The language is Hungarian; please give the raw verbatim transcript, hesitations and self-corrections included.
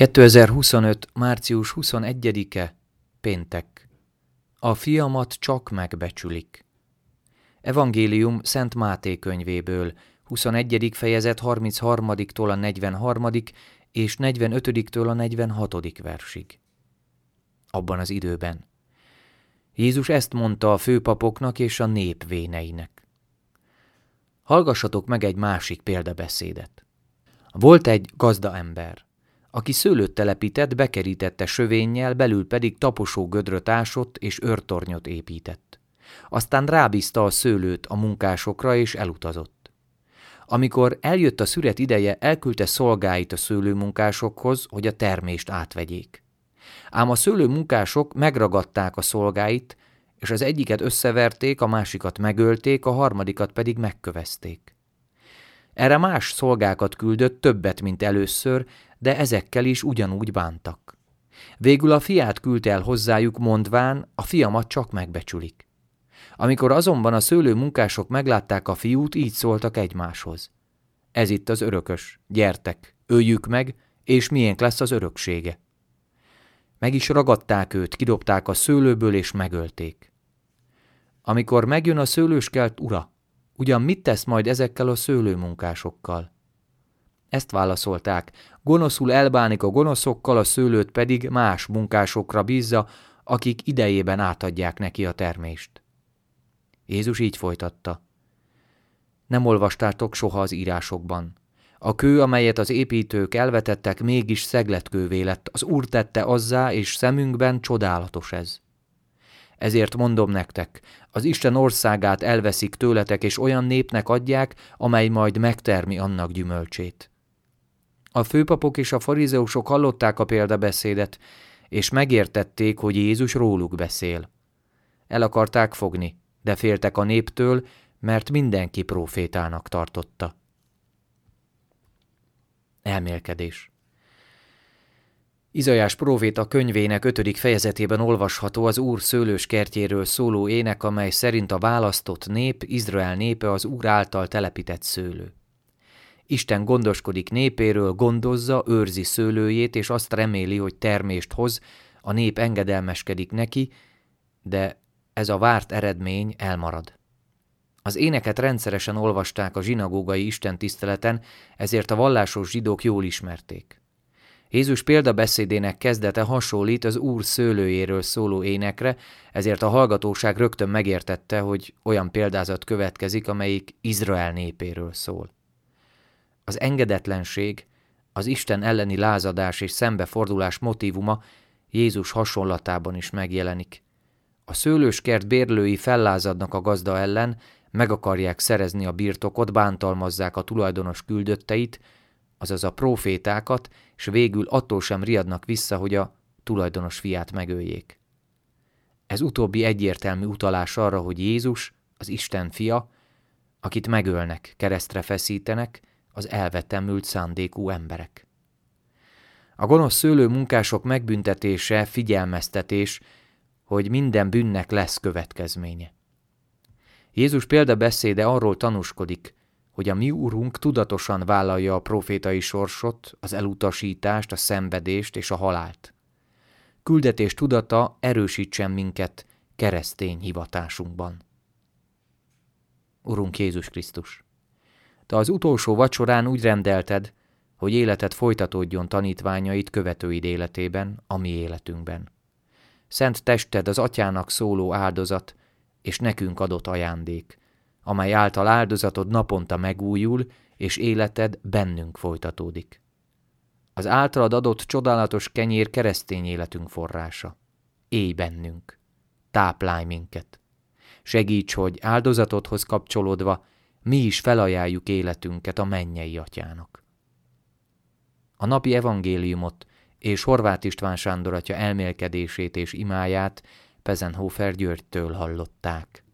kétezer-huszonöt. március huszonegyedike. Péntek. A fiamat csak megbecsülik. Evangélium Szent Máté könyvéből, huszonegyedik fejezet harmincharmadiktól a negyvenharmadik és negyvenötödiktől a negyvenhatodik versig. Abban az időben Jézus ezt mondta a főpapoknak és a nép véneinek. Hallgassatok meg egy másik példabeszédet. Volt egy gazda ember, aki szőlőt telepített, bekerítette sövénnyel, belül pedig taposó gödröt ásott és őrtornyot épített. Aztán rábízta a szőlőt a munkásokra és elutazott. Amikor eljött a szüret ideje, elküldte szolgáit a szőlőmunkásokhoz, hogy a termést átvegyék. Ám a szőlőmunkások megragadták a szolgáit, és az egyiket összeverték, a másikat megölték, a harmadikat pedig megkövezték. Erre más szolgákat küldött, többet, mint először, de ezekkel is ugyanúgy bántak. Végül a fiát küldte el hozzájuk, mondván, a fiamat csak megbecsülik. Amikor azonban a szőlőmunkások meglátták a fiút, így szóltak egymáshoz. Ez itt az örökös, gyertek, öljük meg, és miénk lesz az öröksége. Meg is ragadták őt, kidobták a szőlőből, és megölték. Amikor megjön a szőlőskert ura, ugyan mit tesz majd ezekkel a szőlőmunkásokkal? Ezt válaszolták, gonoszul elbánik a gonoszokkal, a szőlőt pedig más munkásokra bízza, akik idejében átadják neki a termést. Jézus így folytatta. Nem olvastátok soha az írásokban. A kő, amelyet az építők elvetettek, mégis szegletkővé lett, az Úr tette azzá, és szemünkben csodálatos ez. Ezért mondom nektek, az Isten országát elveszik tőletek, és olyan népnek adják, amely majd megtermi annak gyümölcsét. A főpapok és a farizeusok hallották a példabeszédet, és megértették, hogy Jézus róluk beszél. El akarták fogni, de féltek a néptől, mert mindenki prófétának tartotta. Elmélkedés. Izaiás próféta könyvének ötödik fejezetében olvasható az Úr szőlőskertjéről szóló ének, amely szerint a választott nép, Izrael népe az Úr által telepített szőlő. Isten gondoskodik népéről, gondozza, őrzi szőlőjét, és azt reméli, hogy termést hoz, a nép engedelmeskedik neki, de ez a várt eredmény elmarad. Az éneket rendszeresen olvasták a zsinagógai istentiszteleten, ezért a vallásos zsidók jól ismerték. Jézus példabeszédének kezdete hasonlít az Úr szőlőjéről szóló énekre, ezért a hallgatóság rögtön megértette, hogy olyan példázat következik, amelyik Izrael népéről szól. Az engedetlenség, az Isten elleni lázadás és szembefordulás motívuma Jézus hasonlatában is megjelenik. A szőlőskert bérlői fellázadnak a gazda ellen, meg akarják szerezni a birtokot, bántalmazzák a tulajdonos küldötteit, azaz a prófétákat, és végül attól sem riadnak vissza, hogy a tulajdonos fiát megöljék. Ez utóbbi egyértelmű utalás arra, hogy Jézus, az Isten fia, akit megölnek, keresztre feszítenek, az elvetemült szándékú emberek. A gonosz szőlőmunkások megbüntetése figyelmeztetés, hogy minden bűnnek lesz következménye. Jézus példabeszéde arról tanúskodik, hogy a mi Urunk tudatosan vállalja a profétai sorsot, az elutasítást, a szenvedést és a halált. Küldetés tudata erősítsen minket keresztény hivatásunkban. Urunk Jézus Krisztus, Te az utolsó vacsorán úgy rendelted, hogy életed folytatódjon tanítványait követőid életében, a mi életünkben. Szent tested az Atyának szóló áldozat, és nekünk adott ajándék, amely által áldozatod naponta megújul, és életed bennünk folytatódik. Az általad adott csodálatos kenyér keresztény életünk forrása. Élj bennünk, táplálj minket. Segíts, hogy áldozatodhoz kapcsolódva mi is felajánljuk életünket a mennyei Atyának. A napi evangéliumot és Horváth István Sándor atya elmélkedését és imáját Pezenhofer Györgytől hallották.